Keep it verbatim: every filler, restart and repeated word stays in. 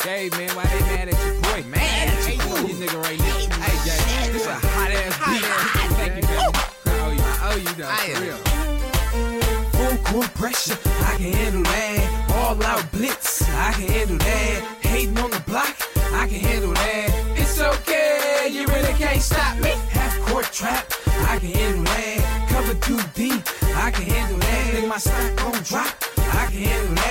Hey, man, why they mad at your boy? Man, hey, you. You nigga right now. Hey, Jay, this a hot ass beat. Thank you, man. I owe you. I owe you, though. For real. Full court pressure, I can handle that. All out blitz, I can handle that. Hating on the block, I can handle that. It's okay, you really can't stop me. Half court trap, I can handle that. Cover too deep, I can handle that. Think my stock gon' drop, I can handle that.